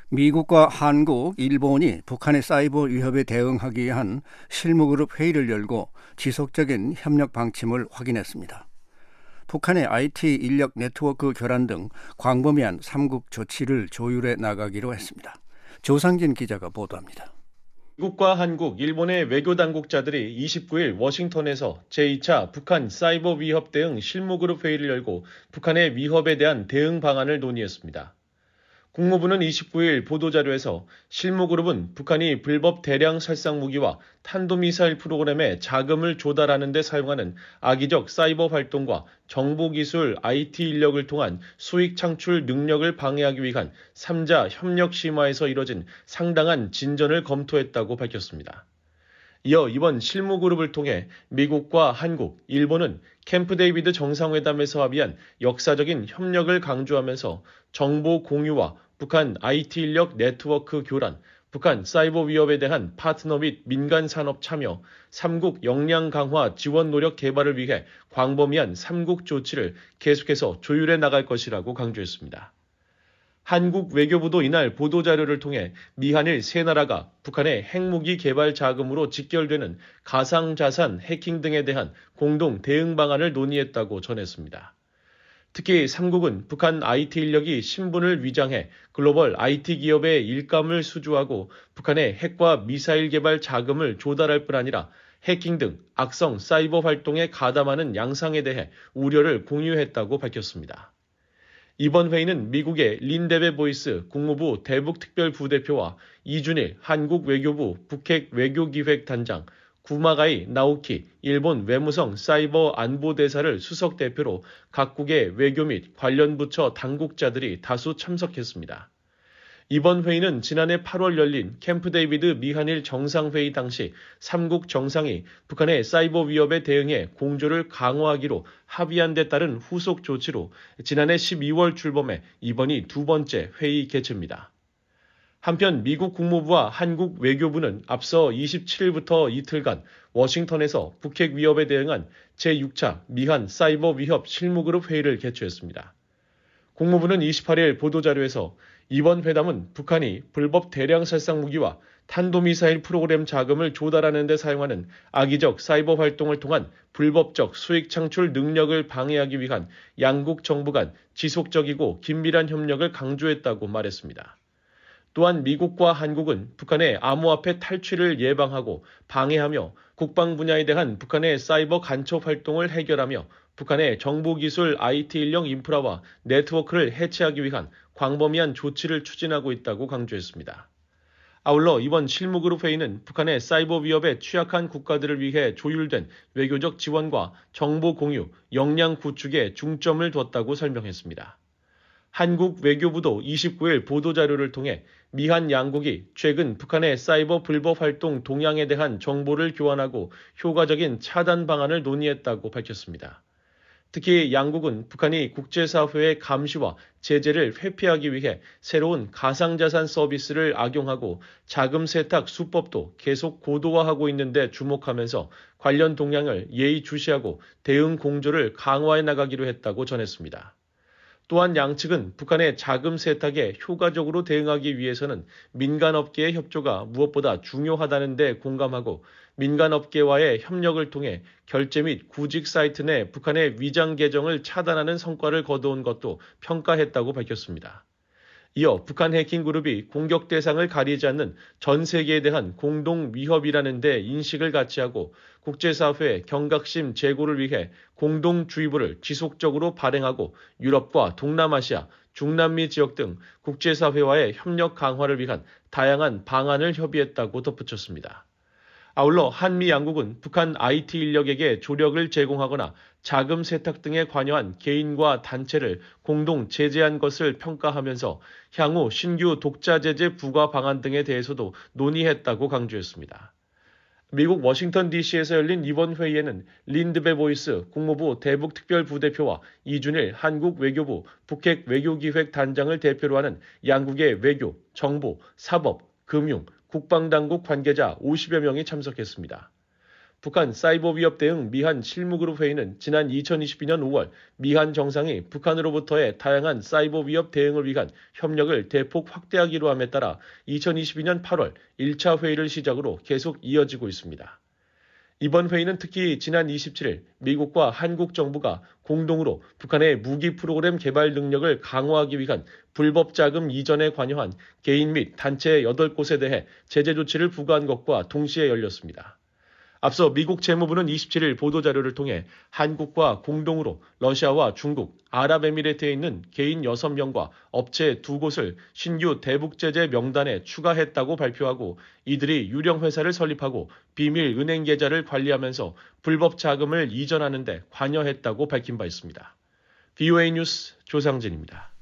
미국과 한국, 일본이 북한의 사이버 위협에 대응하기 위한 실무그룹 회의를 열고 지속적인 협력 방침을 확인했습니다. 북한의 IT 인력 네트워크 교란 등 광범위한 3국 조치를 조율해 나가기로 했습니다. 조상진 기자가 보도합니다. 미국과 한국, 일본의 외교당국자들이 29일 워싱턴에서 제2차 북한 사이버 위협 대응 실무그룹 회의를 열고 북한의 위협에 대한 대응 방안을 논의했습니다. 국무부는 29일 보도자료에서 실무그룹은 북한이 불법 대량 살상 무기와 탄도미사일 프로그램에 자금을 조달하는 데 사용하는 악의적 사이버 활동과 정보기술 IT 인력을 통한 수익 창출 능력을 방해하기 위한 3자 협력 심화에서 이뤄진 상당한 진전을 검토했다고 밝혔습니다. 이어 이번 실무그룹을 통해 미국과 한국, 일본은 캠프 데이비드 정상회담에서 합의한 역사적인 협력을 강조하면서 정보 공유와 북한 IT 인력 네트워크 교란, 북한 사이버 위협에 대한 파트너 및 민간 산업 참여, 3국 역량 강화 지원 노력 개발을 위해 광범위한 3국 조치를 계속해서 조율해 나갈 것이라고 강조했습니다. 한국 외교부도 이날 보도자료를 통해 미한일 세 나라가 북한의 핵무기 개발 자금으로 직결되는 가상자산 해킹 등에 대한 공동 대응 방안을 논의했다고 전했습니다. 특히 3국은 북한 IT 인력이 신분을 위장해 글로벌 IT 기업의 일감을 수주하고 북한의 핵과 미사일 개발 자금을 조달할 뿐 아니라 해킹 등 악성 사이버 활동에 가담하는 양상에 대해 우려를 공유했다고 밝혔습니다. 이번 회의는 미국의 린데베 보이스 국무부 대북특별부대표와 이준일 한국 외교부 북핵 외교기획단장, 구마가이 나오키 일본 외무성 사이버 안보대사를 수석 대표로 각국의 외교 및 관련 부처 당국자들이 다수 참석했습니다. 이번 회의는 지난해 8월 열린 캠프 데이비드 미한일 정상회의 당시 3국 정상이 북한의 사이버 위협에 대응해 공조를 강화하기로 합의한 데 따른 후속 조치로 지난해 12월 출범해 이번이 두 번째 회의 개최입니다. 한편 미국 국무부와 한국 외교부는 앞서 27일부터 이틀간 워싱턴에서 북핵 위협에 대응한 제6차 미한 사이버 위협 실무그룹 회의를 개최했습니다. 국무부는 28일 보도자료에서 이번 회담은 북한이 불법 대량 살상 무기와 탄도미사일 프로그램 자금을 조달하는 데 사용하는 악의적 사이버 활동을 통한 불법적 수익 창출 능력을 방해하기 위한 양국 정부 간 지속적이고 긴밀한 협력을 강조했다고 말했습니다. 또한 미국과 한국은 북한의 암호화폐 탈취를 예방하고 방해하며 국방 분야에 대한 북한의 사이버 간첩 활동을 해결하며 북한의 정보기술 IT 인력 인프라와 네트워크를 해체하기 위한 광범위한 조치를 추진하고 있다고 강조했습니다. 아울러 이번 실무그룹 회의는 북한의 사이버 위협에 취약한 국가들을 위해 조율된 외교적 지원과 정보 공유, 역량 구축에 중점을 뒀다고 설명했습니다. 한국 외교부도 29일 보도자료를 통해 미한 양국이 최근 북한의 사이버 불법 활동 동향에 대한 정보를 교환하고 효과적인 차단 방안을 논의했다고 밝혔습니다. 특히 양국은 북한이 국제사회의 감시와 제재를 회피하기 위해 새로운 가상자산 서비스를 악용하고 자금 세탁 수법도 계속 고도화하고 있는데 주목하면서 관련 동향을 예의주시하고 대응 공조를 강화해 나가기로 했다고 전했습니다. 또한 양측은 북한의 자금 세탁에 효과적으로 대응하기 위해서는 민간업계의 협조가 무엇보다 중요하다는 데 공감하고 민간업계와의 협력을 통해 결제 및 구직 사이트 내 북한의 위장 계정을 차단하는 성과를 거두은 것도 평가했다고 밝혔습니다. 이어 북한 해킹 그룹이 공격 대상을 가리지 않는 전 세계에 대한 공동 위협이라는 데 인식을 같이 하고 국제사회의 경각심 제고를 위해 공동주의보를 지속적으로 발행하고 유럽과 동남아시아, 중남미 지역 등 국제사회와의 협력 강화를 위한 다양한 방안을 협의했다고 덧붙였습니다. 아울러 한미 양국은 북한 IT 인력에게 조력을 제공하거나 자금 세탁 등에 관여한 개인과 단체를 공동 제재한 것을 평가하면서 향후 신규 독자 제재 부과 방안 등에 대해서도 논의했다고 강조했습니다. 미국 워싱턴 DC에서 열린 이번 회의에는 린드베 보이스 국무부 대북특별부대표와 이준일 한국 외교부 북핵 외교기획단장을 대표로 하는 양국의 외교, 정보, 사법, 금융, 국방당국 관계자 50여 명이 참석했습니다. 북한 사이버 위협 대응 미한 실무그룹 회의는 지난 2022년 5월 미한 정상이 북한으로부터의 다양한 사이버 위협 대응을 위한 협력을 대폭 확대하기로 함에 따라 2022년 8월 1차 회의를 시작으로 계속 이어지고 있습니다. 이번 회의는 특히 지난 27일 미국과 한국 정부가 공동으로 북한의 무기 프로그램 개발 능력을 강화하기 위한 불법 자금 이전에 관여한 개인 및 단체 8곳에 대해 제재 조치를 부과한 것과 동시에 열렸습니다. 앞서 미국 재무부는 27일 보도자료를 통해 한국과 공동으로 러시아와 중국, 아랍에미레이트에 있는 개인 6명과 업체 2곳을 신규 대북제재 명단에 추가했다고 발표하고 이들이 유령 회사를 설립하고 비밀 은행 계좌를 관리하면서 불법 자금을 이전하는 데 관여했다고 밝힌 바 있습니다. BOA 뉴스 조상진입니다.